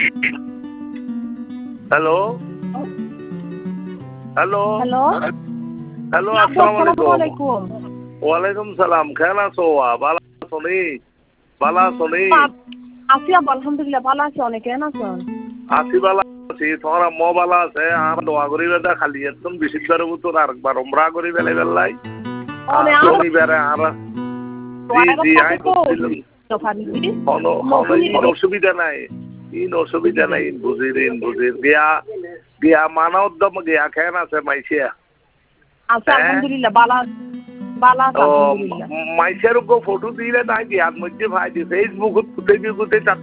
Hello hello hello hello, আপু, আসসালামু আসসালামু আলাইকুম। আলাইকুম। ওয়ালাইকুম সালাম, কেন আছো? ভালো আছো নি? ভালো আছো নি? আছি আপু, আলহামদুলিল্লাহ ভালো আছি। অনেক কেন আছেন? আছি ভালো আছি। তোমার আম্মা ভালো আছে? আর দোয়া করি বেদা খালি একদম বিশুদ্ধার ভিতর আরেকবার উমরা করি বেলে বেলাই। আর অনেক শনিবারে আর জি জি আই বুঝছিলাম। ইন অসুবিধা নাই, ইন অসুবিধা নাই, বুঝির গিয়া গিয়া মানা উদ্যম গিয়া কেন আছে মাইসিয়া? আচ্ছা, আলহামদুলিল্লাহ বালা বালা আছে, ও আলহামদুলিল্লাহ। মাইসের ফটো দিলে তাই গিয়ার মধ্যে ভাই দি ফেসবুক কুতে চাপি